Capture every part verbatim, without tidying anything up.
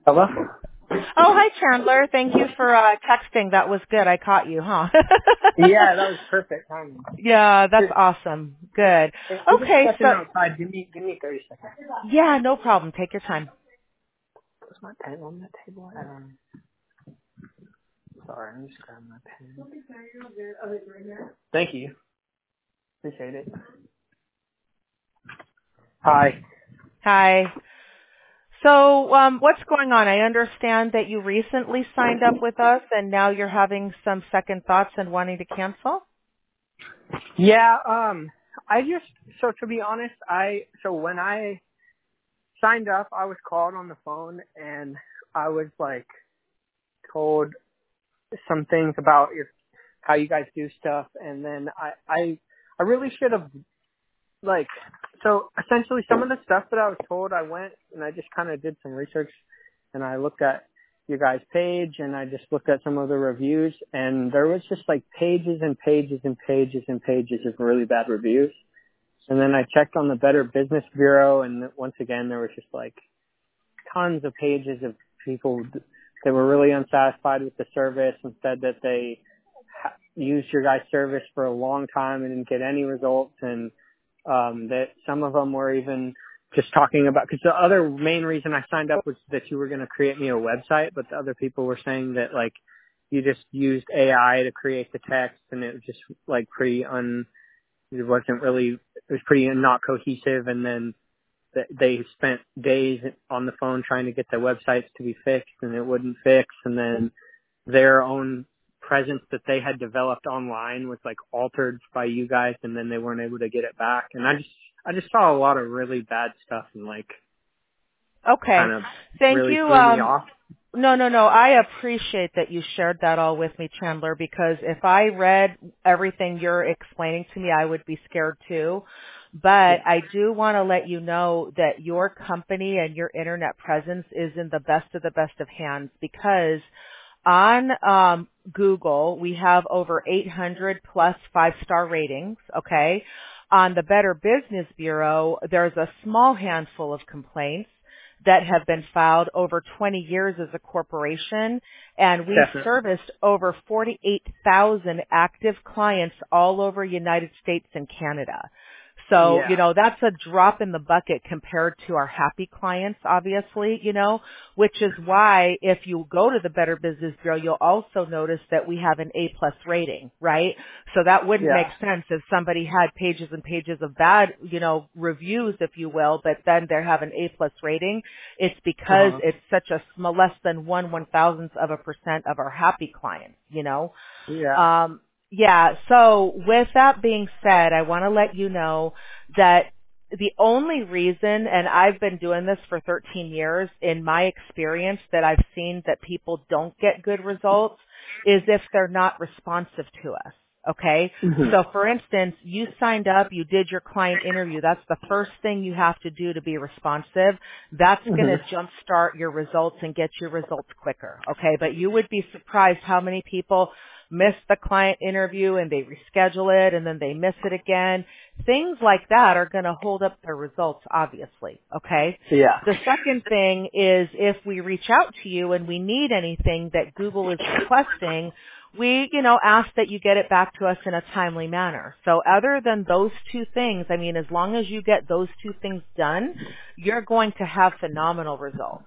Hello? Oh, hi, Chandler. Thank you for uh, texting. That was good. I caught you, huh? Yeah, that was perfect timing. Yeah, that's Here, awesome. Good. hey, I'm just Okay, stepping so outside. Give me, give me thirty seconds. yeah, no problem. Take your time. What's my pen on the table? Um, sorry, I'm just grabbing my pen. Thank you. Appreciate it. Hi. Hi. So, um, what's going on? I understand that you recently signed up with us, and now you're having some second thoughts and wanting to cancel. Yeah, um, I just, so to be honest, I, so when I signed up, I was called on the phone and I was like told some things about your, how you guys do stuff, and then I, I, I really should have like, so essentially some of the stuff that I was told, I went and I just kind of did some research and I looked at your guys' page and I just looked at some of the reviews, and there was just like pages and pages and pages and pages of really bad reviews. And then I checked on the Better Business Bureau, and once again there was just like tons of pages of people that were really unsatisfied with the service and said that they ha- used your guys' service for a long time and didn't get any results, and um, that some of them were even just talking about, because the other main reason I signed up was that you were going to create me a website, but the other people were saying that like you just used A I to create the text, and it was just like pretty un, it wasn't really, it was pretty not cohesive, and then th- they spent days on the phone trying to get their websites to be fixed, and it wouldn't fix, and then their own presence that they had developed online was like altered by you guys, and then they weren't able to get it back. And I just, I just saw a lot of really bad stuff, and like Okay. kind of Thank really you. threw me Um, off. no, no, no. I appreciate that you shared that all with me, Chandler, because if I read everything you're explaining to me, I would be scared too. But Yeah. I do want to let you know that your company and your internet presence is in the best of the best of hands, because on um, Google, we have over eight hundred plus five-star ratings, okay? On the Better Business Bureau, there's a small handful of complaints that have been filed over twenty years as a corporation, and we've Definitely. serviced over forty-eight thousand active clients all over United States and Canada. So, you Yeah. know, that's a drop in the bucket compared to our happy clients, obviously, you know, which is why if you go to the Better Business Bureau, you'll also notice that we have an A plus rating, right? So that wouldn't make Yeah. sense if somebody had pages and pages of bad, you know, reviews, if you will, but then they have an A plus rating. It's because Uh-huh. it's such a small, less than one one thousandth of a percent of our happy clients, you know. Yeah. Um, yeah, so with that being said, I want to let you know that the only reason, and I've been doing this for thirteen years, in my experience that I've seen that people don't get good results is if they're not responsive to us. Okay? hmm So for instance, you signed up, you did your client interview. That's the first thing you have to do to be responsive. That's going hmm to jumpstart your results and get your results quicker. Okay? But you would be surprised how many people miss the client interview and they reschedule it and then they miss it again. Things like that are going to hold up their results, obviously. Okay? Yeah. The second thing is if we reach out to you and we need anything that Google is requesting, we, you know, ask that you get it back to us in a timely manner. So other than those two things, I mean, as long as you get those two things done, you're going to have phenomenal results.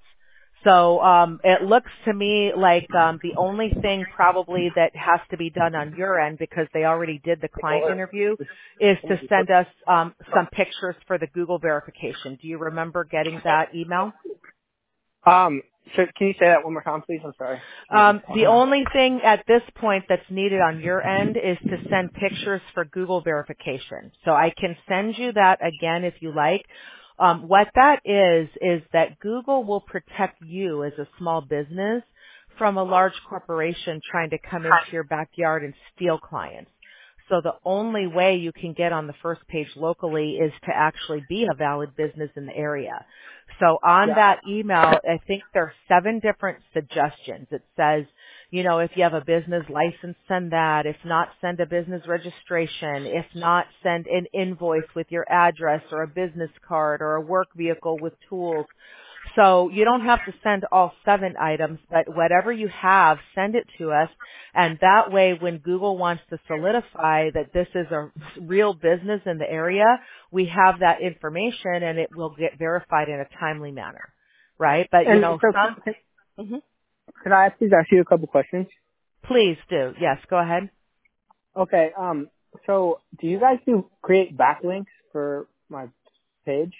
So um, it looks to me like um, the only thing probably that has to be done on your end, because they already did the client interview, is to send us um, some pictures for the Google verification. Do you remember getting that email? Um, so can you say that one more time, please? I'm sorry. I'm just Um, the talking. only thing at this point that's needed on your end is to send pictures for Google verification. So I can send you that again if you like. Um, what that is, is that Google will protect you as a small business from a large corporation trying to come into your backyard and steal clients. So the only way you can get on the first page locally is to actually be a valid business in the area. So on Yeah. that email, I think there are seven different suggestions. It says, you know, if you have a business license, send that. If not, send a business registration. If not, send an invoice with your address or a business card or a work vehicle with tools. So you don't have to send all seven items, but whatever you have, send it to us. And that way, when Google wants to solidify that this is a real business in the area, we have that information and it will get verified in a timely manner. Right? But, you And know, so, some, can, mhm. could I please ask you a couple questions? Please do. Yes, go ahead. Okay. Um. So, do you guys do create backlinks for my page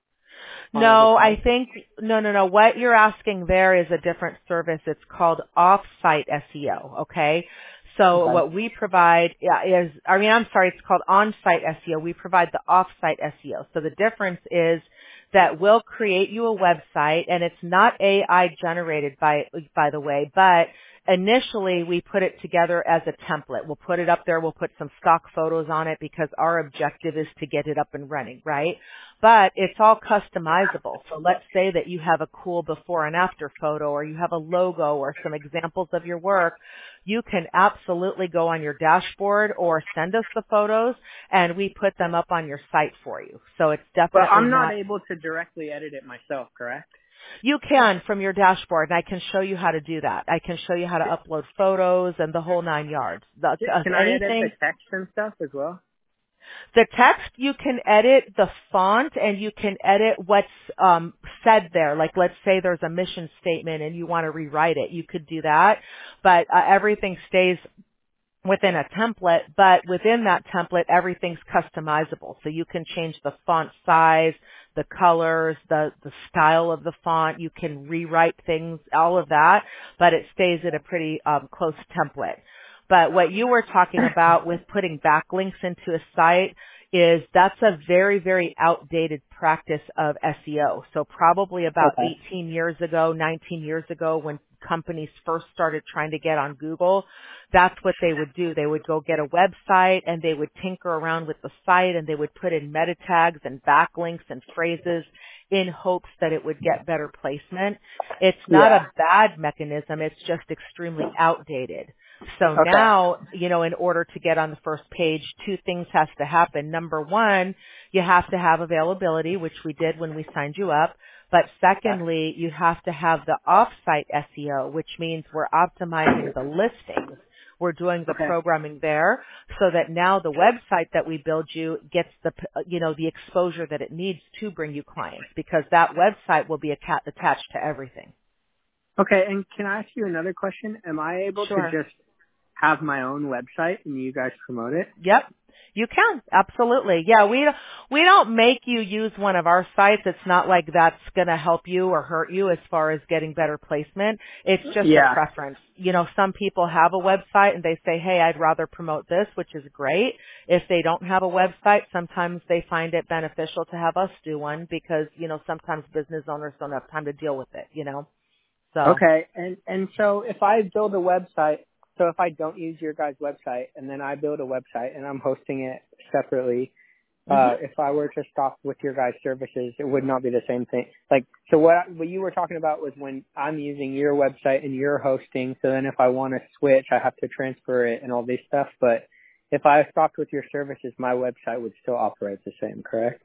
on other No, I sites? think, no, no, no. What you're asking there is a different service. It's called off-site S E O, okay? So Okay. what we provide yeah, is, I mean, I'm sorry, it's called on-site S E O. We provide the off-site S E O. So the difference is that we'll create you a website, and it's not A I generated by, by the way, but initially we put it together as a template. We'll put it up there. We'll put some stock photos on it because our objective is to get it up and running, right? But it's all customizable. So let's say that you have a cool before and after photo, or you have a logo or some examples of your work. You can absolutely go on your dashboard or send us the photos and we put them up on your site for you. So it's But definitely I'm not not, able to directly edit it myself, correct? you can from your dashboard, and I can show you how to do that. I can show you how to upload photos and the whole nine yards. The, uh, Can I edit the anything, text and stuff as well? the text, you can edit the font and you can edit what's um, said there. Like let's say there's a mission statement and you want to rewrite it. You could do that, but uh, everything stays within a template, but within that template, everything's customizable. So you can change the font size, the colors, the, the style of the font. You can rewrite things, all of that, but it stays in a pretty um, close template. But what you were talking about with putting backlinks into a site is that's a very, very outdated practice of S E O. So probably about Okay. eighteen years ago, nineteen years ago, when companies first started trying to get on Google, that's what they would do. They would go get a website and they would tinker around with the site and they would put in meta tags and backlinks and phrases in hopes that it would get better placement. It's not Yeah. a bad mechanism. It's just extremely outdated. So Okay. now, you know, in order to get on the first page, two things has to happen. Number one, you have to have availability, which we did when we signed you up. But secondly, you have to have the off-site S E O, which means we're optimizing the listings. We're doing the Okay. programming there so that now the website that we build you gets the, you know, the exposure that it needs to bring you clients, because that website will be atta- attached to everything. Okay. And can I ask you another question? Am I able to Sure. just have my own website and you guys promote it? Yep. You can. Absolutely. Yeah, we we don't make you use one of our sites. It's not like that's going to help you or hurt you as far as getting better placement. It's just a Yeah. preference. You know, some people have a website and they say, "Hey, I'd rather promote this," which is great. If they don't have a website, sometimes they find it beneficial to have us do one because, you know, sometimes business owners don't have time to deal with it, you know. So, Okay. And and so if I build a website, so if I don't use your guys' website and then I build a website and I'm hosting it separately, mhm. uh, if I were to stop with your guys' services, it would not be the same thing. Like, so what I- what you were talking about was when I'm using your website and you're hosting. So then if I want to switch, I have to transfer it and all this stuff. But if I stopped with your services, my website would still operate the same, correct?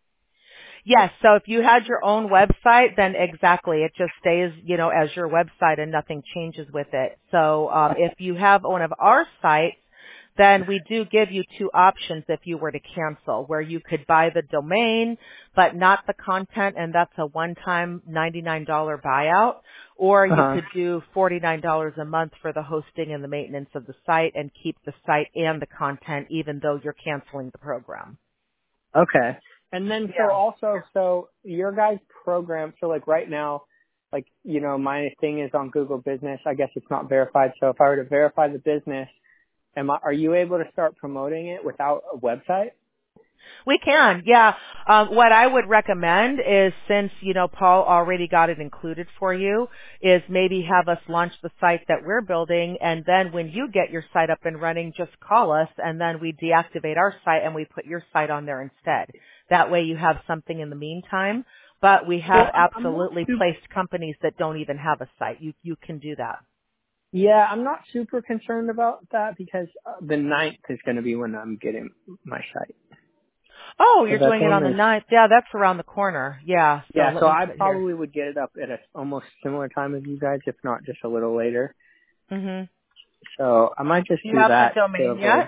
Yes. So if you had your own website, then exactly, it just stays, you know, as your website and nothing changes with it. So um, if you have one of our sites, then we do give you two options if you were to cancel, where you could buy the domain but not the content, and that's a one-time ninety-nine dollars buyout, or Uh you huh. could do forty-nine dollars a month for the hosting and the maintenance of the site and keep the site and the content even though you're canceling the program. Okay. And then so Yeah. also, so your guys' program, so like right now, like, you know, my thing is on Google Business. I guess it's not verified. So if I were to verify the business, am I, are you able to start promoting it without a website? We can, yeah. Um, what I would recommend is, since, you know, Paul already got it included for you, is maybe have us launch the site that we're building, and then when you get your site up and running, just call us, and then we deactivate our site and we put your site on there instead. That way you have something in the meantime. But we have Well, I'm, I'm not absolutely super, placed companies that don't even have a site. You you can do that. yeah, I'm not super concerned about that because uh, the ninth is going to be when I'm getting my site. Oh, So you're that's doing it on the only ninth. Yeah, that's around the corner. Yeah. So yeah. let So me I put here. probably would get it up at a almost similar time as you guys, if not just a little later. Mhm. So I might just Do you do have the that to domain avoid. yet?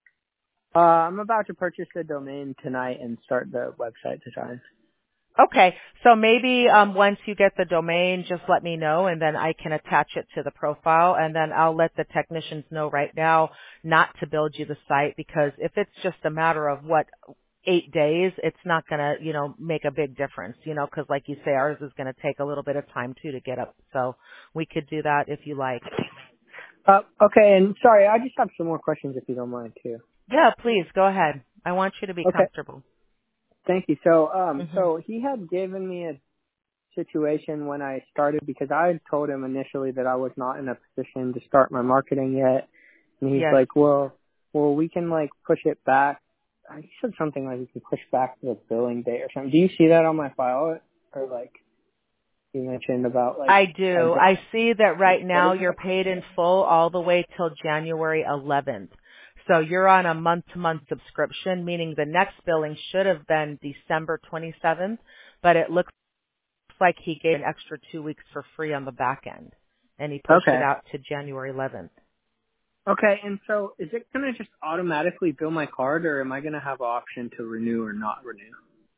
Uh, I'm about to purchase the domain tonight and start the website design. Okay. So maybe um, once you get the domain, just let me know, and then I can attach it to the profile, and then I'll let the technicians know right now not to build you the site, because if it's just a matter of what eight days, it's not going to, you know, make a big difference, you know, because like you say, ours is going to take a little bit of time too to get up. So we could do that if you like. Uh, okay, and sorry, I just have some more questions if you don't mind too. Yeah, please go ahead. I want you to be Okay, comfortable. thank you. So, um, Mhm. so he had given me a situation when I started because I had told him initially that I was not in a position to start my marketing yet, and he's Yes. like, "Well, well, we can like push it back." He said something like we can push back the billing date or something. Do you see that on my file, or like you mentioned about like I do. advance? I see that right What now is you're it? paid in full all the way till January eleventh. So you're on a month-to-month subscription, meaning the next billing should have been December twenty-seventh, but it looks like he gave an extra two weeks for free on the back end, and he pushed it Okay. out to January eleventh. Okay, and so is it going to just automatically bill my card, or am I going to have an option to renew or not renew?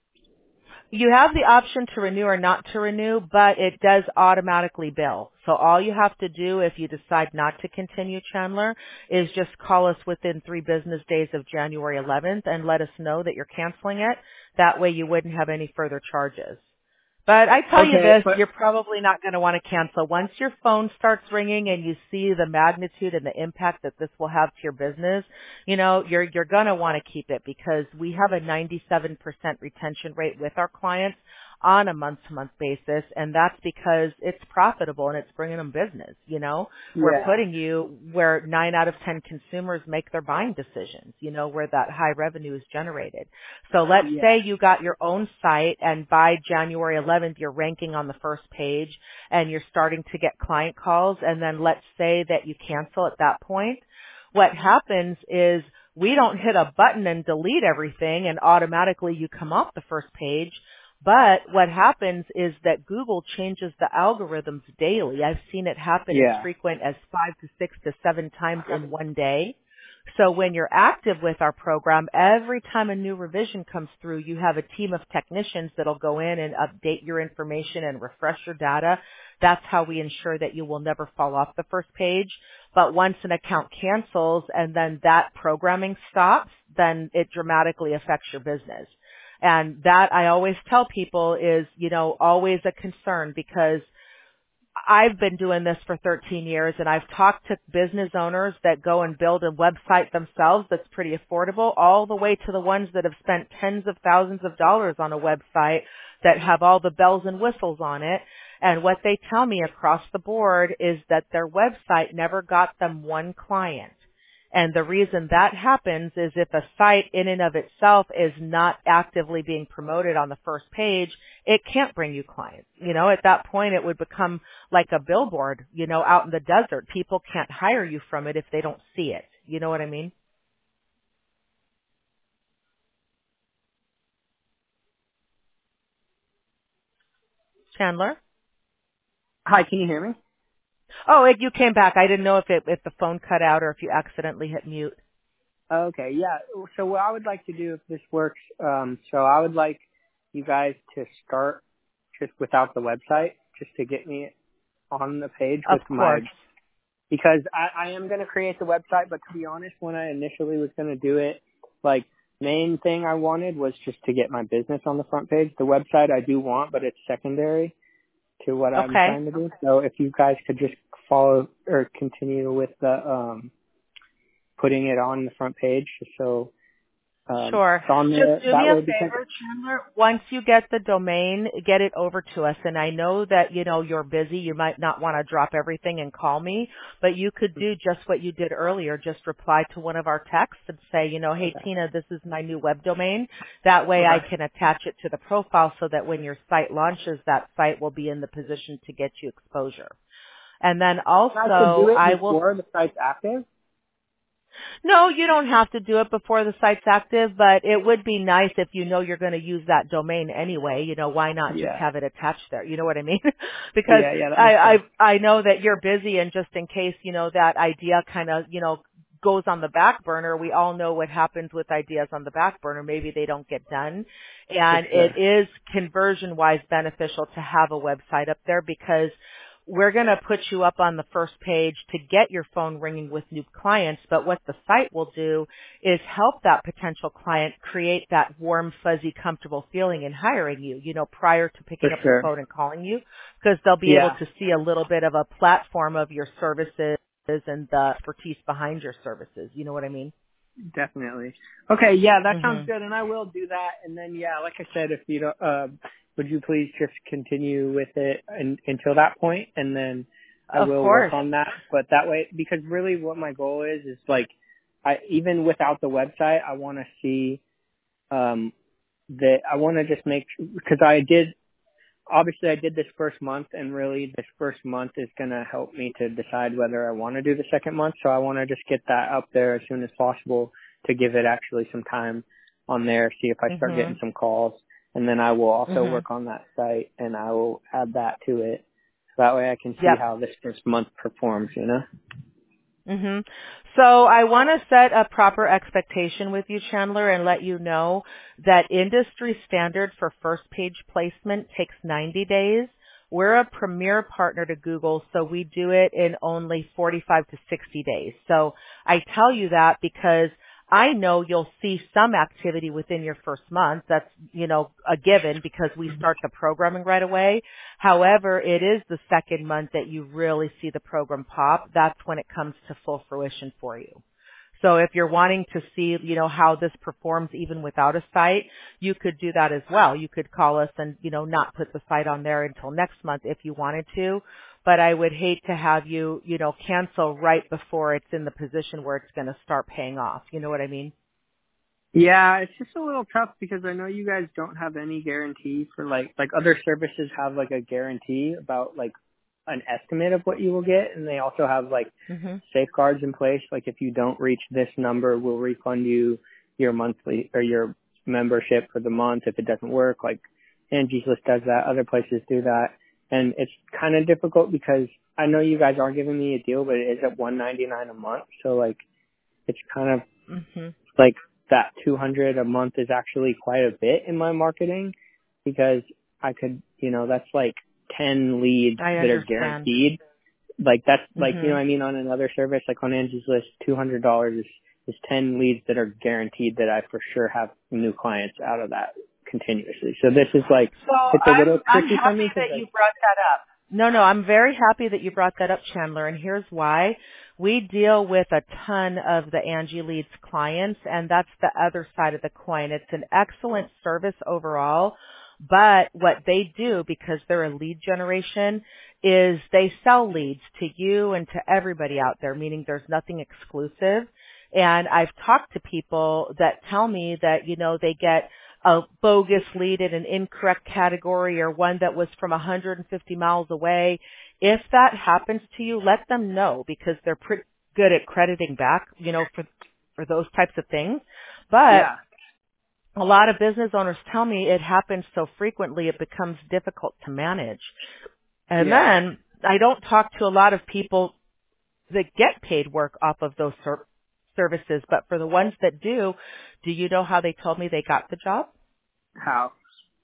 You have the option to renew or not to renew, but it does automatically bill. So all you have to do if you decide not to continue, Chandler, is just call us within three business days of January eleventh and let us know that you're canceling it. That way you wouldn't have any further charges. But I tell you Okay, this, but you're probably not going to want to cancel. Once your phone starts ringing and you see the magnitude and the impact that this will have to your business, you know, you're you're going to want to keep it, because we have a ninety-seven percent retention rate with our clients on a month-to-month basis, and that's because it's profitable and it's bringing them business, you know. We're yeah, putting you where nine out of ten consumers make their buying decisions, you know, where that high revenue is generated. So let's yeah, say you got your own site and by January eleventh you're ranking on the first page and you're starting to get client calls, and then let's say that you cancel at that point. What happens is we don't hit a button and delete everything and automatically you come off the first page. But what happens is that Google changes the algorithms daily. I've seen it happen as yeah, frequent as five to six to seven times in one day. So when you're active with our program, every time a new revision comes through, you have a team of technicians that'll go in and update your information and refresh your data. That's how we ensure that you will never fall off the first page. But once an account cancels and then that programming stops, then it dramatically affects your business. And that I always tell people is, you know, always a concern, because I've been doing this for thirteen years and I've talked to business owners that go and build a website themselves that's pretty affordable, all the way to the ones that have spent tens of thousands of dollars on a website that have all the bells and whistles on it. And what they tell me across the board is that their website never got them one client. And the reason that happens is if a site in and of itself is not actively being promoted on the first page, it can't bring you clients. You know, at that point it would become like a billboard, you know, out in the desert. People can't hire you from it if they don't see it. You know what I mean? Chandler? Hi, can you hear me? Oh, it, you came back. I didn't know if it, if the phone cut out or if you accidentally hit mute. Okay, yeah. So what I would like to do if this works, um, so I would like you guys to start just without the website, just to get me on the page Of with my, course. because I, I am going to create the website, but to be honest, when I initially was going to do it, like, main thing I wanted was just to get my business on the front page. The website I do want, but it's secondary to what I'm Okay. trying to do. So if you guys could just follow or continue with the, um, putting it on the front page, just so um, Sure. it's on Just there do that me a way. Because favor, Chandler. Once you get the domain, get it over to us. And I know that, you know, you're busy. You might not want to drop everything and call me, but you could do just what you did earlier. Just reply to one of our texts and say, you know, hey, okay, Tina, this is my new web domain. That way I okay, can attach it to the profile so that when your site launches, that site will be in the position to get you exposure. And then and I could do also, it I will before the site's active. No, you don't have to do it before the site's active, but it would be nice if you know you're going to use that domain anyway. You know, why not just Yeah. have it attached there? You know what I mean? Because Yeah, yeah, that makes I, sense. I I know that you're busy, and just in case, you know, that idea kind of, you know, goes on the back burner, we all know what happens with ideas on the back burner. Maybe they don't get done. For And sure. it is conversion-wise beneficial to have a website up there because we're going to put you up on the first page to get your phone ringing with new clients, but what the site will do is help that potential client create that warm, fuzzy, comfortable feeling in hiring you, you know, prior to For picking up the sure. phone and calling you, because they'll be able Yeah, to see a little bit of a platform of your services and the expertise behind your services. You know what I mean? definitely. Okay, yeah, that sounds Mhm. good, and I will do that. And then, yeah, like I said, if you don't, uh, would you please just continue with it un until that point, and then I Of will work course. on that. But that way, because really, what my goal is is like, I even without the website, I want to see um, that I want to just make because I did. Obviously, I did this first month, and really this first month is going to help me to decide whether I want to do the second month. So I want to just get that up there as soon as possible to give it actually some time on there, see if I start getting Mhm. some calls. And then I will also Mhm. work on that site, and I will add that to it. So that way I can see Yep. how this first month performs, you know? hmm So I want to set a proper expectation with you, Chandler, and let you know that industry standard for first page placement takes ninety days. We're a premier partner to Google, so we do it in only forty-five to sixty days. So I tell you that because I know you'll see some activity within your first month. That's, you know, a given because we start the programming right away. However, it is the second month that you really see the program pop. That's when it comes to full fruition for you. So if you're wanting to see, you know, how this performs even without a site, you could do that as well. You could call us and, you know, not put the site on there until next month if you wanted to. But I would hate to have you, you know, cancel right before it's in the position where it's going to start paying off. You know what I mean? Yeah, it's just a little tough because I know you guys don't have any guarantee for like like other services have like a guarantee about like an estimate of what you will get, and they also have like Mhm. safeguards in place. Like if you don't reach this number, we'll refund you your monthly or your membership for the month if it doesn't work. Like Angie's List does that, other places do that, and it's kind of difficult because I know you guys are giving me a deal, but it is at one ninety-nine a month, so like it's kind of Mhm. like that two hundred a month is actually quite a bit in my marketing because I could, you know, that's like ten leads I that are understand. guaranteed. Like that's like, you know Mhm. what I mean? On another service, like on Angie's List, two hundred dollars is, is ten leads that are guaranteed that I for sure have new clients out of that continuously. So this is like, So it's a little I'm I'm tricky for happy me because that you like, brought that up. No, no, I'm very happy that you brought that up, Chandler, and here's why. We deal with a ton of the Angie Leads clients, and that's the other side of the coin. It's an excellent service overall, but what they do, because they're a lead generation, is they sell leads to you and to everybody out there, meaning there's nothing exclusive. And I've talked to people that tell me that, you know, they get a bogus lead in an incorrect category or one that was from one hundred fifty miles away. If that happens to you, let them know because they're pretty good at crediting back, you know, for for those types of things. But yeah, a lot of business owners tell me it happens so frequently it becomes difficult to manage. And yeah. then I don't talk to a lot of people that get paid work off of those ser- services, but for the ones that do, do you know how they told me they got the job? How?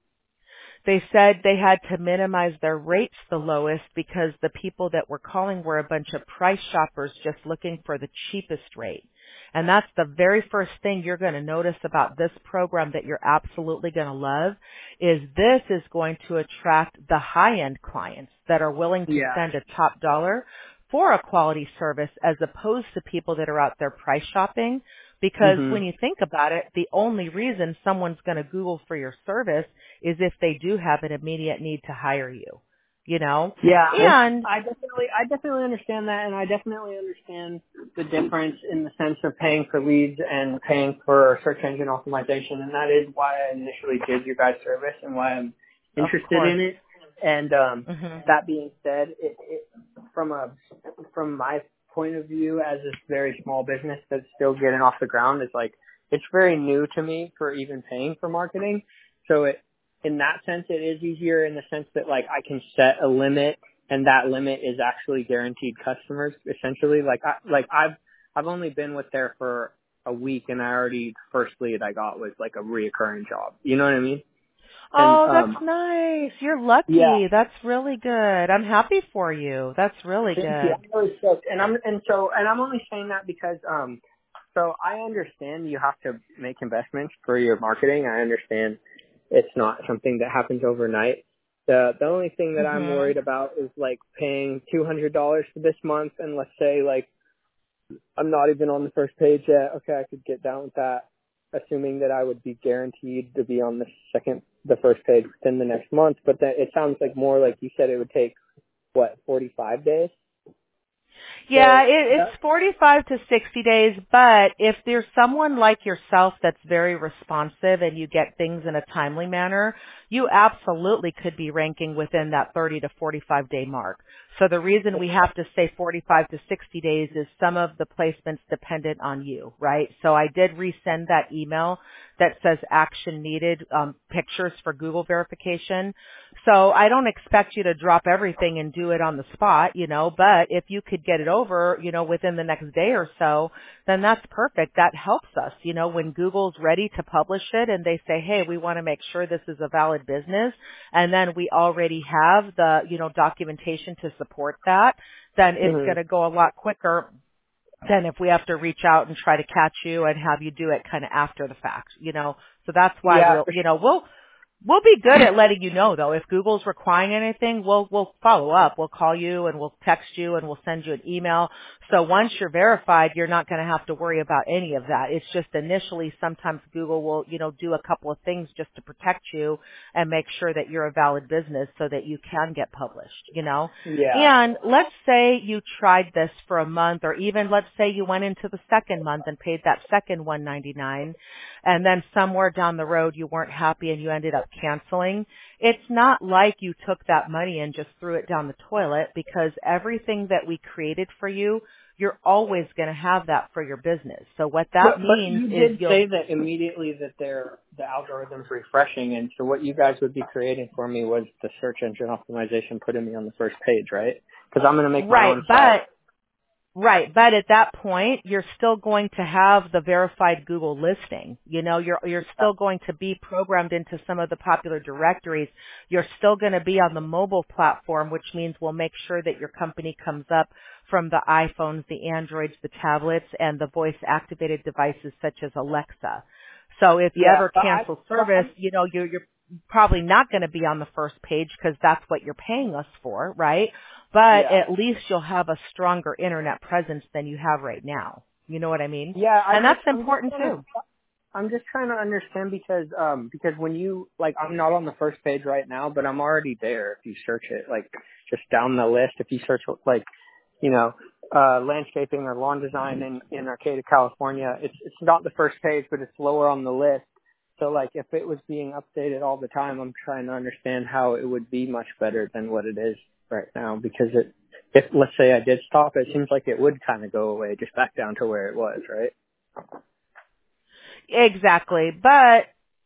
They said they had to minimize their rates the lowest because the people that were calling were a bunch of price shoppers just looking for the cheapest rate. And that's the very first thing you're going to notice about this program that you're absolutely going to love is this is going to attract the high-end clients that are willing to Yeah. spend a top dollar for a quality service as opposed to people that are out there price shopping. Because Mhm. when you think about it, the only reason someone's going to Google for your service is if they do have an immediate need to hire you, you know? Yeah, And, I definitely, I definitely understand that, and I definitely understand the difference in the sense of paying for leads and paying for search engine optimization, and that is why I initially did your guys' service and why I'm of interested course, in it. And um, mhm, that being said, it, it, from a from my point of view as this very small business that's still getting off the ground is like, it's very new to me for even paying for marketing. So it, in that sense, it is easier in the sense that like I can set a limit and that limit is actually guaranteed customers essentially. Like I, like I've, I've only been with there for a week and I already, first lead I got was like a reoccurring job. You know what I mean? And, Oh, that's um, nice. You're lucky. yeah. That's really good. I'm happy for you. That's really Thank you. good. I'm really stoked. And I'm, and so, and I'm only saying that because, um, so I understand you have to make investments for your marketing. I understand it's not something that happens overnight. The, the only thing that I'm Mhm. worried about is like paying two hundred dollars for this month. And let's say like, I'm not even on the first page yet. Okay. I could get down with that, assuming that I would be guaranteed to be on the second, the first page within the next month. But then it sounds like more like you said it would take what, forty-five days? Yeah, So, it, yeah. it's forty-five to sixty days, but if there's someone like yourself that's very responsive and you get things in a timely manner, you absolutely could be ranking within that thirty to forty-five day mark. So the reason we have to say forty-five to sixty days is some of the placements dependent on you, right? So I did resend that email that says action needed, um, pictures for Google verification. So I don't expect you to drop everything and do it on the spot, you know, but if you could get it over, you know, within the next day or so, then that's perfect. That helps us, you know, when Google's ready to publish it and they say, hey, we want to make sure this is a valid business, and then we already have the, you know, documentation to support that, then it's Mhm. going to go a lot quicker than if we have to reach out and try to catch you and have you do it kind of after the fact, you know. So that's why Yeah, we'll, for you know, we'll We'll be good at letting you know though. If Google's requiring anything, we'll we'll follow up. We'll call you and we'll text you and we'll send you an email. So once you're verified, you're not going to have to worry about any of that. It's just initially sometimes Google will, you know, do a couple of things just to protect you and make sure that you're a valid business so that you can get published, you know. sure. Yeah. And let's say you tried this for a month, or even let's say you went into the second month and paid that second one ninety-nine, and then somewhere down the road you weren't happy and you ended up canceling. It's not like you took that money and just threw it down the toilet, because everything that we created for you, you're always going to have that for your business. So what But that but means you is did you'll say that immediately that they're the algorithm's refreshing, and so what you guys would be creating for me was the search engine optimization, putting me on the first page, right? Because I'm going to make my right, own site. but Right, but at that point, you're still going to have the verified Google listing. You know, you're you're still going to be programmed into some of the popular directories. You're still going to be on the mobile platform, which means we'll make sure that your company comes up from the iPhones, the Androids, the tablets, and the voice-activated devices such as Alexa. So if you Yeah, ever but I, cancel but service, I'm, you know, you're, you're probably not going to be on the first page because that's what you're paying us for, right? But yeah, at least you'll have a stronger internet presence than you have right now. You know what I mean? yeah. I And just, that's I'm just important trying to, too. I'm just trying to understand because, um, because when you like, I'm not on the first page right now, but I'm already there. If you search it, like, just down the list, if you search like, you know, uh, landscaping or lawn design in, in Arcata, California, it's, it's not the first page, but it's lower on the list. So like if it was being updated all the time, I'm trying to understand how it would be much better than what it is right now, because it, if let's say I did stop, it seems like it would kind of go away just back down to where it was, right? Exactly. But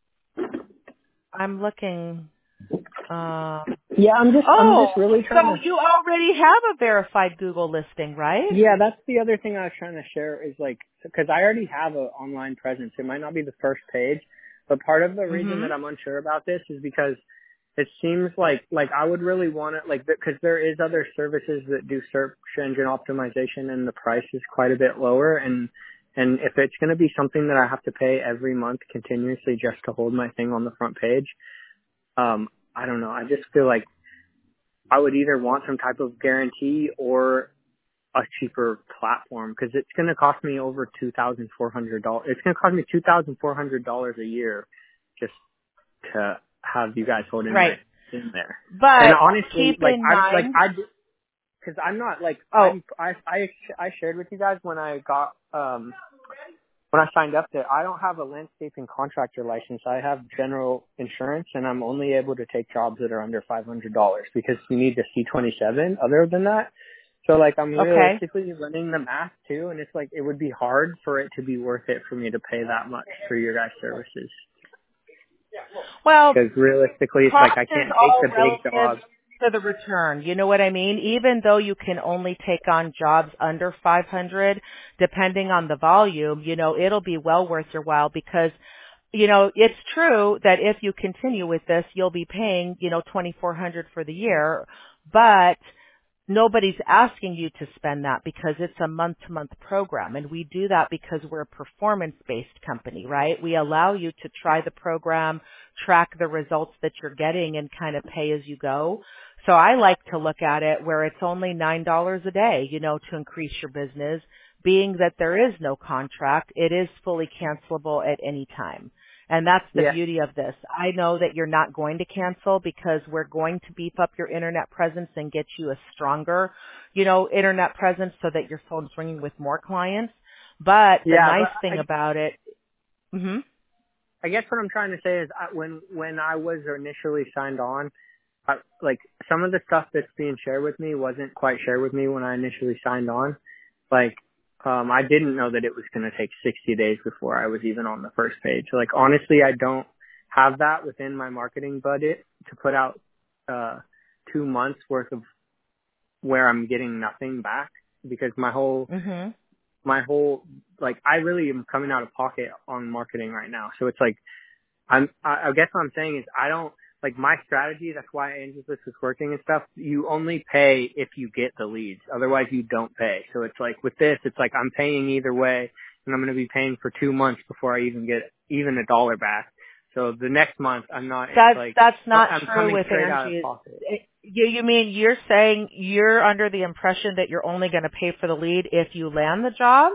I'm looking, uh, Yeah, I'm just, I'm oh, just really so trying to, you already have a verified Google listing, right? yeah, that's the other thing I was trying to share is like, because I already have an online presence. It might not be the first page, but part of the reason Mm-hmm. that I'm unsure about this is because it seems like, like I would really want it, like, because there is other services that do search engine optimization and the price is quite a bit lower. And, and if it's going to be something that I have to pay every month continuously just to hold my thing on the front page, um, I don't know. I just feel like I would either want some type of guarantee or a cheaper platform, because it's going to cost me over two thousand four hundred dollars. It's going to cost me two thousand four hundred dollars a year just to have you guys holding my Right. in there. And But honestly, keep like in I like mind, I because I'm not like oh, I'm I I I shared with you guys when I got um when I signed up that I don't have a landscaping contractor license. I have general insurance, and I'm only able to take jobs that are under five hundred dollars because you need the C twenty-seven. Other than that, So like I'm Okay. realistically running the math too, and it's like it would be hard for it to be worth it for me to pay that much for your guys' services. Well, Because realistically, it's like cost I is can't take all the big relative jobs. to the return. You know what I mean? Even though you can only take on jobs under five hundred, depending on the volume, you know, it'll be well worth your while because, you know, it's true that if you continue with this, you'll be paying, you know, twenty-four hundred for the year, but nobody's asking you to spend that because it's a month-to-month program. And we do that because we're a performance-based company, right? We allow you to try the program, track the results that you're getting, and kind of pay as you go. So I like to look at it where it's only nine dollars a day, you know, to increase your business, being that there is no contract. It is fully cancelable at any time. And that's the Yeah, beauty of this. I know that you're not going to cancel because we're going to beef up your internet presence and get you a stronger, you know, internet presence so that your phone's ringing with more clients. But the yeah, nice but thing I, about it, mhm, I guess what I'm trying to say is I, when when I was initially signed on, I, like some of the stuff that's being shared with me wasn't quite shared with me when I initially signed on. Like, um, I didn't know that it was going to take sixty days before I was even on the first page. Like, honestly, I don't have that within my marketing budget to put out uh, two months worth of where I'm getting nothing back because my whole mhm. my whole like I really am coming out of pocket on marketing right now. So it's like I'm, I, I guess what I'm saying is I don't, like my strategy, that's why Angie's List is working and stuff, you only pay if you get the leads. Otherwise you don't pay. So it's like with this, it's like I'm paying either way and I'm going to be paying for two months before I even get even a dollar back. So the next month I'm not That's like, that's not I'm true coming with straight out of Angie. pocket. It- You you mean you're saying you're under the impression that you're only going to pay for the lead if you land the job?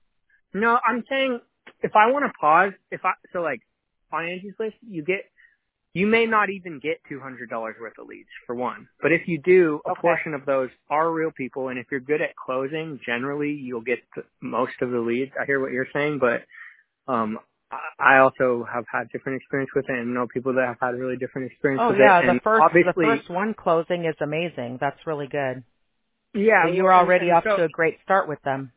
No, I'm saying if I want to pause, if I, so like on Angie's List, you get, you may not even get two hundred dollars worth of leads for one. But if you do, a Okay. portion of those are real people. And if you're good at closing, generally you'll get the, most of the leads. I hear what you're saying, but, um, I I also have had different experience with it and know people that have had really different experience Oh with it. yeah, the And first the obviously, first one closing is amazing. That's really good. So yeah, you well, were and, already and off so, to a great start with them.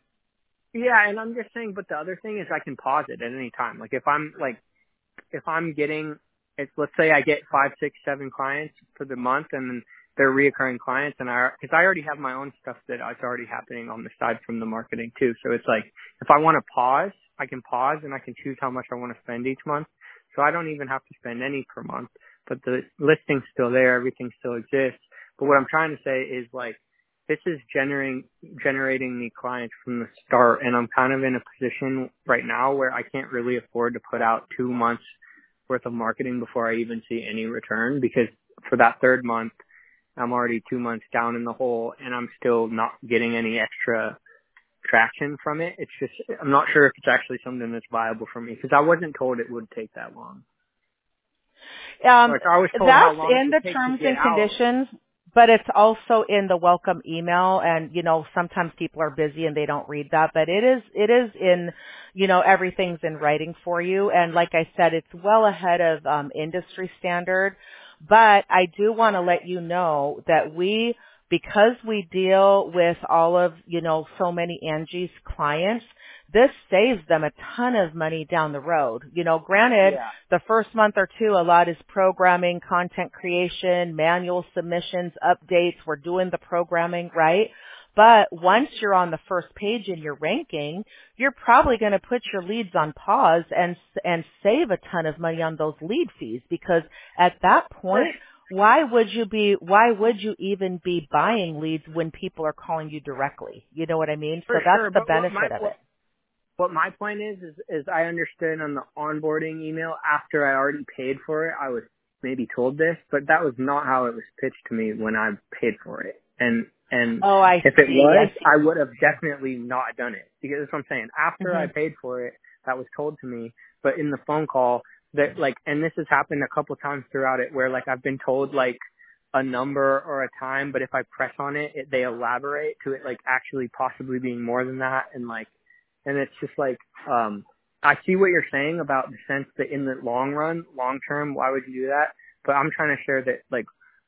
yeah, and I'm just saying, but the other thing is I can pause it at any time. Like if I'm like, if I'm getting, it's, let's say I get five, six, seven clients for the month and they're reoccurring clients and I, cause I already have my own stuff that is already happening on the side from the marketing too. So it's like, if I want to pause, I can pause and I can choose how much I want to spend each month. So I don't even have to spend any per month, but the listing's still there. Everything still exists. But what I'm trying to say is like, this is generating, generating me clients from the start. And I'm kind of in a position right now where I can't really afford to put out two months worth of marketing before I even see any return because for that third month, I'm already two months down in the hole and I'm still not getting any extra traction from it. It's just, I'm not sure if it's actually something that's viable for me because I wasn't told it would take that long. Um, Like I was told how that's long it in would the take to terms get and out. conditions, but it's also in the welcome email. And you know, sometimes people are busy and they don't read that, but it is it is in, you know, everything's in writing for you. And like I said, it's well ahead of um, industry standard. But I do want to let you know that we, because we deal with all of, you know, so many Angie's clients, this saves them a ton of money down the road. You know, granted, Yeah. the first month or two, a lot is programming, content creation, manual submissions, updates. We're doing the programming, right? But once you're on the first page in your ranking, you're probably going to put your leads on pause and and save a ton of money on those lead fees because at that For, point, why would you be why would you even be buying leads when people are calling you directly? You know what I mean? for So that's sure. the But what my, benefit of what, it. what my point is, is, is I understood on the onboarding email after I already paid for it, I was maybe told this, but that was not how it was pitched to me when I paid for it. And, and Oh, I if it see. was, I see. I would have definitely not done it because that's what I'm saying. After I Mhm. paid for it, that was told to me, but in the phone call that like, and this has happened a couple times throughout it where like I've been told like a number or a time, but if I press on it, it they elaborate to it like actually possibly being more than that. And like, and it's just like, um, I see what you're saying about the sense that in the long run, long term, why would you do that? But I'm trying to share that like,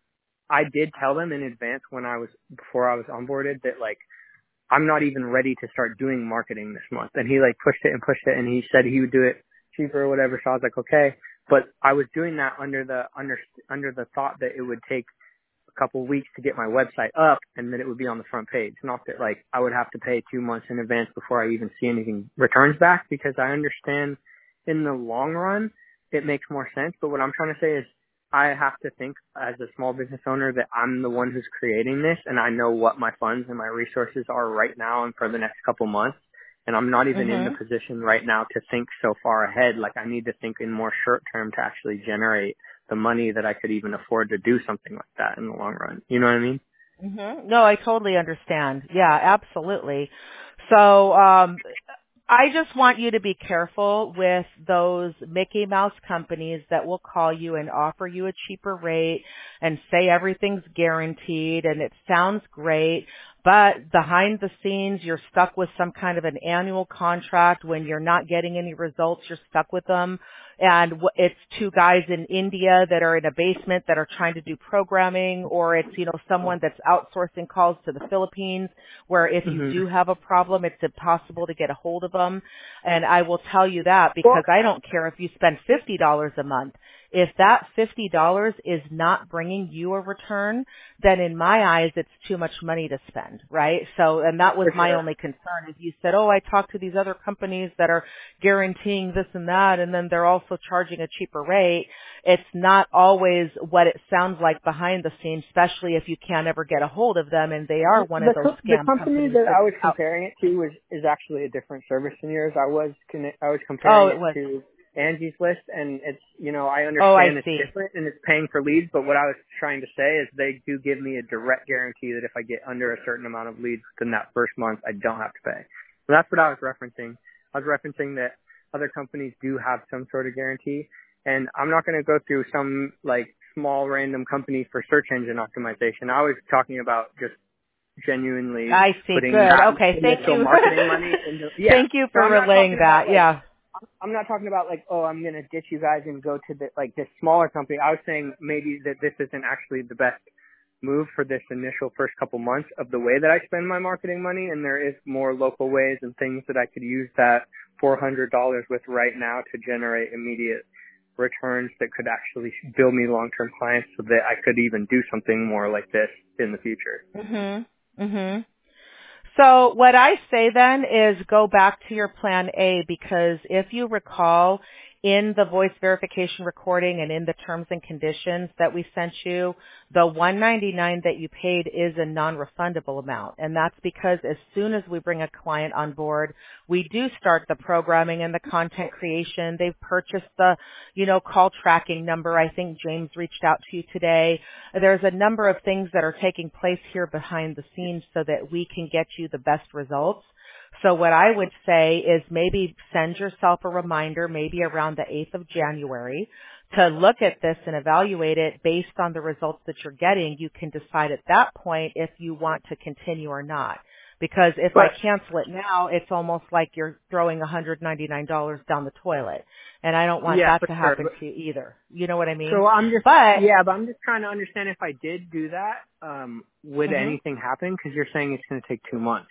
I did tell them in advance when I was, before I was onboarded that like, I'm not even ready to start doing marketing this month. And he like pushed it and pushed it and he said he would do it cheaper or whatever. So I was like, okay. But I was doing that under the, under, under the thought that it would take a couple of weeks to get my website up and then it would be on the front page. Not that like I would have to pay two months in advance before I even see anything returns back, because I understand in the long run it makes more sense. But what I'm trying to say is I have to think as a small business owner that I'm the one who's creating this and I know what my funds and my resources are right now and for the next couple months. And I'm not even in the Mhm. position right now to think so far ahead. Like I need to think in more short term to actually generate the money that I could even afford to do something like that in the long run. You know what I mean? Mhm. No, I totally understand. Yeah, absolutely. So, um I just want you to be careful with those Mickey Mouse companies that will call you and offer you a cheaper rate and say everything's guaranteed and it sounds great, but behind the scenes you're stuck with some kind of an annual contract. When you're not getting any results, you're stuck with them. And wh- it's two guys in India that are in a basement that are trying to do programming, or it's, you know, someone that's outsourcing calls to the Philippines, where if you hmm do have a problem, it's impossible to get a hold of them. And I will tell you that Well, because I don't care if you spend fifty dollars a month. If that fifty dollars is not bringing you a return, then in my eyes, it's too much money to spend, right? So, and that was for my sure. only concern. Is you said, oh, I talked to these other companies that are guaranteeing this and that, and then they're also charging a cheaper rate. It's not always what it sounds like behind the scenes, especially if you can't ever get a hold of them, and they are one of The those co- the scam company companies that that's I was out. comparing it to was is actually a different service than yours. I was conne- I was Oh, comparing it it was. to Angie's List, and it's you know I Oh, I understand it's see. different and it's paying for leads, but what I was trying to say is they do give me a direct guarantee that if I get under a certain amount of leads within that first month, I don't have to pay. So that's what I was referencing. I was referencing that other companies do have some sort of guarantee, and I'm not going to go through some like small random company for search engine optimization. I was talking about just genuinely I see. putting Good. that Okay. Thank initial you. marketing money into, yeah. Thank you So for I'm not relaying talking about that. like, Yeah. I'm not talking about like, oh, I'm going to ditch you guys and go to the, like this smaller company. I was saying maybe that this isn't actually the best move for this initial first couple months of the way that I spend my marketing money. And there is more local ways and things that I could use that four hundred dollars with right now to generate immediate returns that could actually build me long-term clients so that I could even do something more like this in the future. Mhm. Mhm. So what I say then is go back to your plan A, because if you recall in the voice verification recording and in the terms and conditions that we sent you, the one ninety-nine that you paid is a non-refundable amount. And that's because as soon as we bring a client on board, we do start the programming and the content creation. They've purchased the, you know, call tracking number. I think James reached out to you today. There's a number of things that are taking place here behind the scenes so that we can get you the best results. So what I would say is maybe send yourself a reminder, maybe around the eighth of January, to look at this and evaluate it based on the results that you're getting. You can decide at that point if you want to continue or not. Because if I But cancel it now, it's almost like you're throwing one hundred ninety-nine dollars down the toilet. And I don't want yeah, that for to sure. happen to you either. You know what I mean? So I'm just, But, yeah, but I'm just trying to understand if I did do that, um, would mhm. anything happen? Because you're saying it's going to take two months.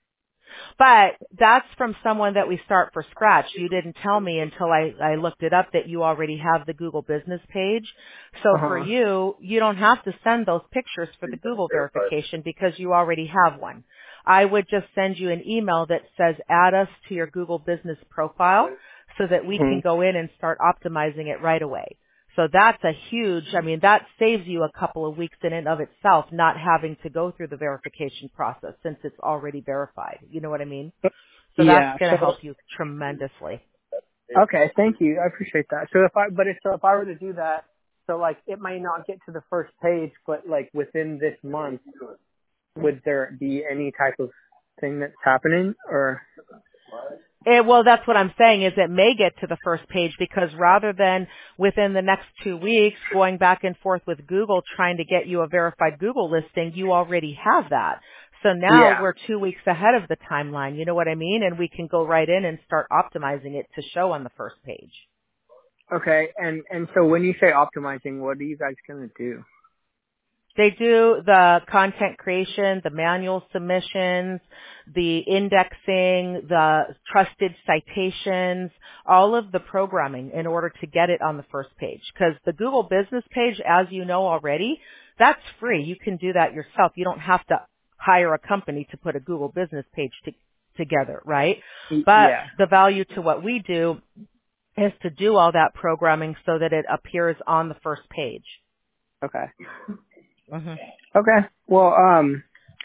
But that's from someone that we start for scratch. You didn't tell me until I, I looked it up that you already have the Google business page. So for Uh-huh. you, you don't have to send those pictures for the Google verification because you already have one. I would just send you an email that says add us to your Google business profile so that we hmm can go in and start optimizing it right away. So that's a huge, I mean, that saves you a couple of weeks in and of itself, not having to go through the verification process since it's already verified. You know what I mean? So that's Yeah. going to So, help you tremendously. okay, thank you. I appreciate that. So if I, but if, so if I were to do that, so like it might not get to the first page, but like within this month, would there be any type of thing that's happening or? Eh, well, that's what I'm saying is it may get to the first page because rather than within the next two weeks going back and forth with Google trying to get you a verified Google listing, you already have that. So now Yeah. we're two weeks ahead of the timeline. You know what I mean? And we can go right in and start optimizing it to show on the first page. Okay. And, and so when you say optimizing, what are you guys going to do? They do the content creation, the manual submissions, the indexing, the trusted citations, all of the programming in order to get it on the first page. Because the Google Business page, as you know already, that's free. You can do that yourself. You don't have to hire a company to put a Google Business page to, together, right? But Yeah. the value to what we do is to do all that programming so that it appears on the first page. Okay. Mm-hmm. Okay. Well, um,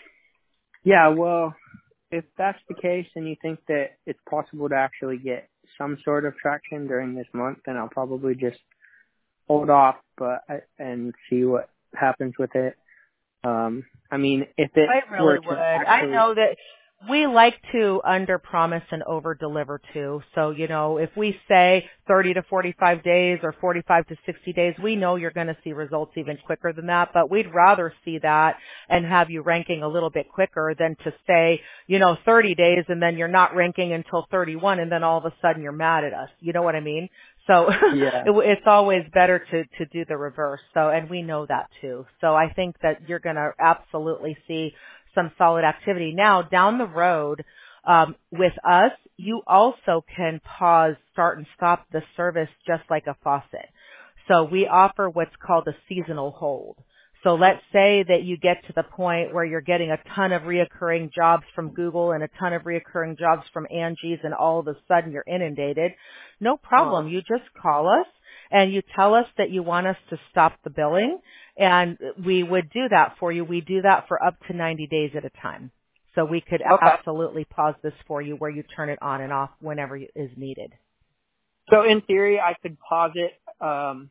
yeah, well, if that's the case and you think that it's possible to actually get some sort of traction during this month, then I'll probably just hold off, but, and see what happens with it. Um, I mean, if it I really were would. to I actually, know that we like to under promise and over deliver too. So, you know, if we say thirty to forty-five days or forty-five to sixty days, we know you're going to see results even quicker than that, but we'd rather see that and have you ranking a little bit quicker than to say, you know, thirty days and then you're not ranking until thirty-one and then all of a sudden you're mad at us. You know what I mean? So yeah. it, it's always better to, to do the reverse. So, and we know that too. So I think that you're going to absolutely see some solid activity. Now, down the road, um, with us, you also can pause, start, and stop the service just like a faucet. So we offer what's called a seasonal hold. So let's say that you get to the point where you're getting a ton of reoccurring jobs from Google and a ton of reoccurring jobs from Angie's and all of a sudden you're inundated. No problem. Uh, You just call us and you tell us that you want us to stop the billing and we would do that for you. We do that for up to ninety days at a time. So we could okay. absolutely pause this for you where you turn it on and off whenever is needed. So in theory, I could pause it, um,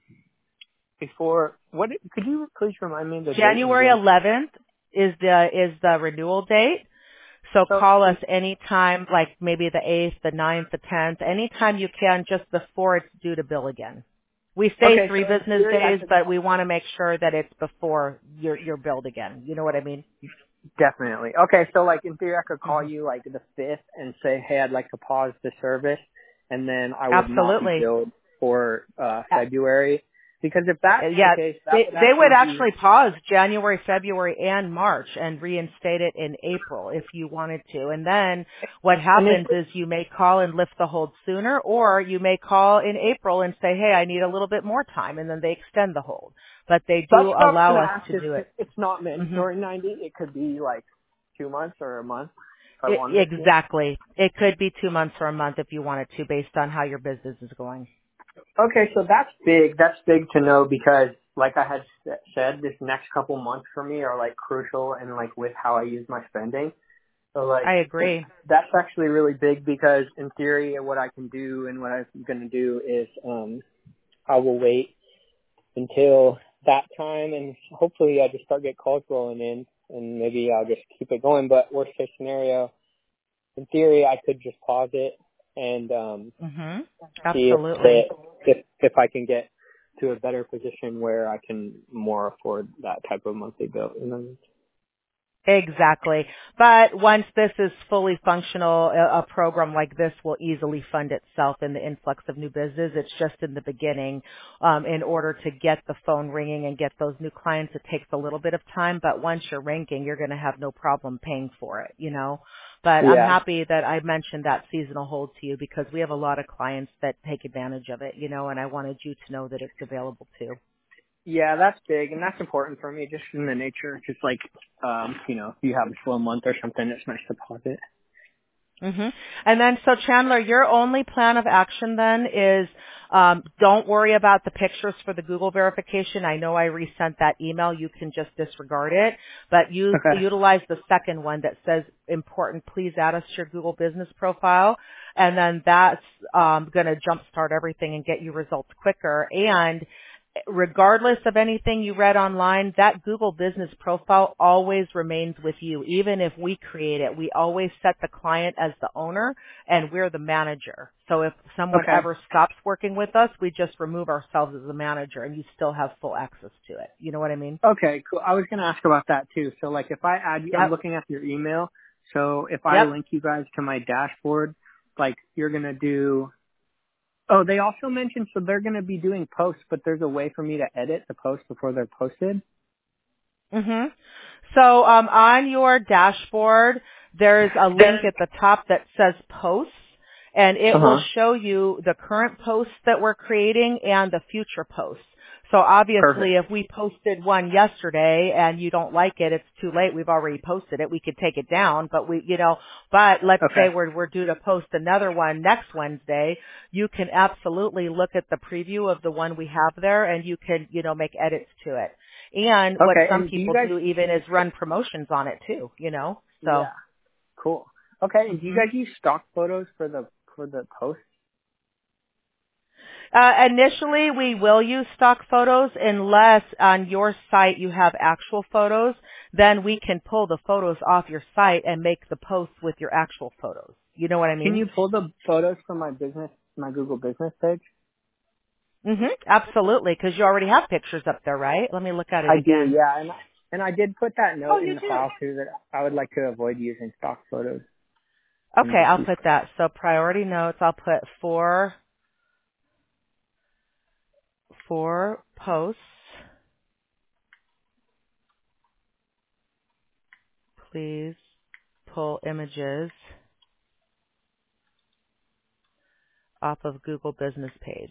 before, what, could you please remind me the date January again? eleventh is the is the renewal date. So So, call us anytime, like maybe the eighth, the ninth, the tenth, anytime you can, just before it's due to bill again. We say okay, three so in business theory, I days, could, but we want to make sure that it's before you're you're billed again. You know what I mean? definitely. Okay, so like in theory, I could call hmm you like the fifth and say, hey, I'd like to pause the service, and then I would not be Absolutely. billed for uh February. Because if that's the Yeah, case, that they would they would actually be, actually pause January, February, and March and reinstate it in April if you wanted to. And then what and if, happens is you may call and lift the hold sooner, or you may call in April and say, "Hey, I need a little bit more time," and then they extend the hold. But they that's do what I was going allow to us ask, to is do it. it's not hmm mandatory ninety, it could be like two months or a month if I I wanted it to. exactly. It could be two months or a month if you wanted to, based on how your business is going. Okay, so that's big. That's big to know because, like I had s- said, this next couple months for me are like crucial and like with how I use my spending. So like I agree. that's actually really big because in theory, what I can do and what I'm going to do is um I will wait until that time and hopefully I just start get calls rolling in and maybe I'll just keep it going. But worst case scenario, in theory, I could just pause it and um hmm see if Absolutely. it, if if I can get to a better position where I can more afford that type of monthly bill. And then, Exactly. But once this is fully functional, a a program like this will easily fund itself in the influx of new business. It's just in the beginning. Um, in order to get the phone ringing and get those new clients, it takes a little bit of time. But once you're ranking, you're going to have no problem paying for it, you know. But I'm yeah, happy that I mentioned that seasonal hold to you because we have a lot of clients that take advantage of it, you know, and I wanted you to know that it's available too. yeah, that's big and that's important for me, just in the nature. Just like um, you know, if you have a slow month or something, it's nice to pause it. hmm And then, so Chandler, your only plan of action then is um, don't worry about the pictures for the Google verification. I know I resent that email. You can just disregard it, but use Okay. utilize the second one that says important. Please add us to your Google business profile, and then that's um, going to jumpstart everything and get you results quicker. And regardless of anything you read online, that Google business profile always remains with you. Even if we create it, we always set the client as the owner and we're the manager. So if someone Okay. ever stops working with us, we just remove ourselves as the manager and you still have full access to it. You know what I mean? Okay, cool. I was going to ask about that too. So like if I add you, I'm Yep. looking at your email. So if I Yep. link you guys to my dashboard, like you're going to do, oh, they also mentioned, so they're going to be doing posts, but there's a way for me to edit the posts before they're posted. Mhm. So um, on your dashboard, there's a link at the top that says posts, and it will Uh-huh. show you the current posts that we're creating and the future posts. So obviously, Perfect. if we posted one yesterday and you don't like it, it's too late. We've already posted it. We could take it down, but we, you know, but let's Okay. say we're, we're due to post another one next Wednesday. You can absolutely look at the preview of the one we have there and you can, you know, make edits to it. And what Okay. some And do you people guys? do even is run promotions on it too, you know, so. Yeah. Cool. Okay. And do you Mhm. guys use stock photos for the for the posts? Uh, initially, we will use stock photos unless on your site you have actual photos. Then we can pull the photos off your site and make the posts with your actual photos. You know what I Can mean? you pull the photos from my business, my Google business page? Mhm. Absolutely, because you already have pictures up there, right? Let me look at it I do. again. Yeah. And and I did put that Oh, note in you the do. file too that I would like to avoid using stock photos and Okay, just I'll use. put that. So priority notes, I'll put four four posts. Please pull images off of Google Business page.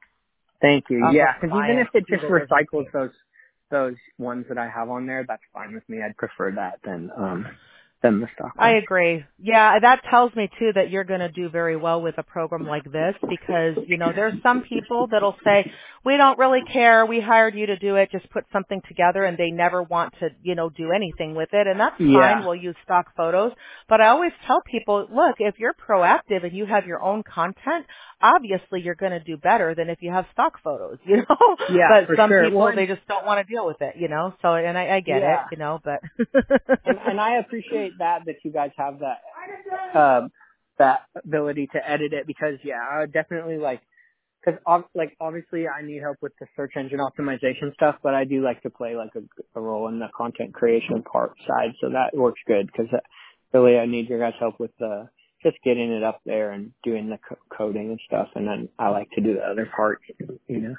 Thank you. Off of Yeah. Because even if client it just Google Business recycles page. those those ones that I have on there, that's fine with me. I'd prefer that than um than the stock I ones. agree. Yeah, that tells me too that you're going to do very well with a program like this because, you know, there's some people that'll say, we don't really care. We hired you to do it. Just put something together and they never want to, you know, do anything with it. And that's fine. Yeah. We'll use stock photos. But I always tell people, look, if you're proactive and you have your own content, obviously you're going to do better than if you have stock photos, you know, Yeah, but for some sure. people, One. they just don't want to deal with it, you know, so, and I, I get it, Yeah. you know, but. And and I appreciate that that you guys have that um that ability to edit it because yeah, I would definitely like because like obviously I need help with the search engine optimization stuff, but I do like to play like a, a role in the content creation part side, so that works good because really I need your guys' help with the just getting it up there and doing the co- coding and stuff, and then I like to do the other part, you know.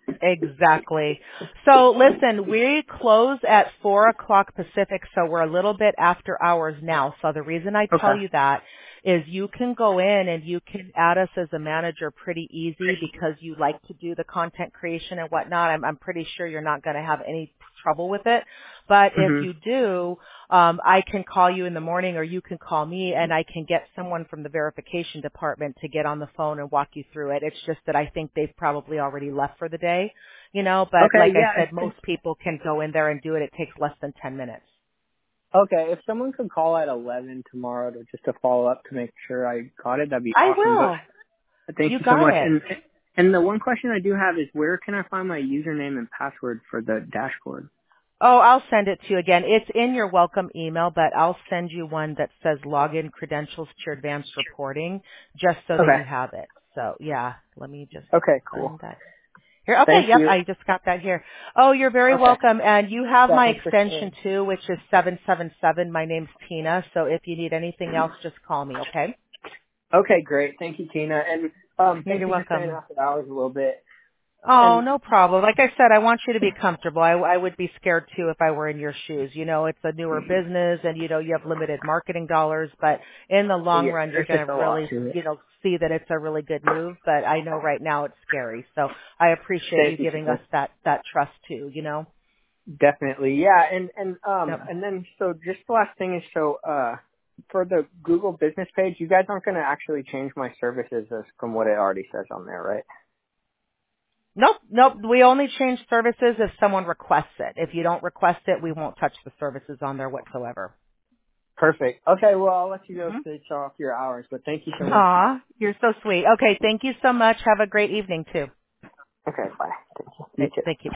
Exactly. So listen, we close at four o'clock Pacific, so we're a little bit after hours now. So the reason I tell Okay. you that is you can go in and you can add us as a manager pretty easy because you like to do the content creation and whatnot. I'm, I'm pretty sure you're not going to have any trouble with it. But if Mhm. you do, um, I can call you in the morning or you can call me and I can get someone from the verification department to get on the phone and walk you through it. It's just that I think they've probably already left for the day, you know, but Okay. like I Yeah. said, If, most people can go in there and do it. It takes less than ten minutes. okay. If someone could call at eleven tomorrow to just to follow up to make sure I got it, that'd be I awesome. But will. thank You you so got much. it. And and the one question I do have is where can I find my username and password for the dashboard? Oh, I'll send it to you again. It's in your welcome email, but I'll send you one that says login credentials to your advanced reporting just so that Okay. you have it. So yeah, let me just Okay, cool. send that here. Okay, Thank yep, you. I just got that here. Oh, you're very Okay. welcome. And you have Yeah, my thanks for extension sharing. too, which is seven seven seven. My name's Tina. So if you need anything else, just call me, okay? Okay, great. Thank you, Tina. And um thank You're you for staying welcome. after hours a little bit. Oh, And no problem. Like I said, I want you to be comfortable. I, I would be scared too if I were in your shoes. You know, it's a newer business and, you know, you have limited marketing dollars, but in the long yeah, run, you're there's going just to a lot really, to it. you know, see that it's a really good move, but I know right now it's scary. So I appreciate you Thank you, giving Tina. us that, that trust too, you know? Definitely. Yeah, and and um Yep. and then so just the last thing is so uh for the Google business page, you guys aren't going to actually change my services as from what it already says on there, right? Nope, nope. We only change services if someone requests it. If you don't request it, we won't touch the services on there whatsoever. Perfect. Okay, well, I'll let you go Mm-hmm. finish off your hours, but thank you so much. Aw, you're so sweet. Okay, thank you so much. Have a great evening too. Okay, bye. Thank you. You Th- too. Thank you.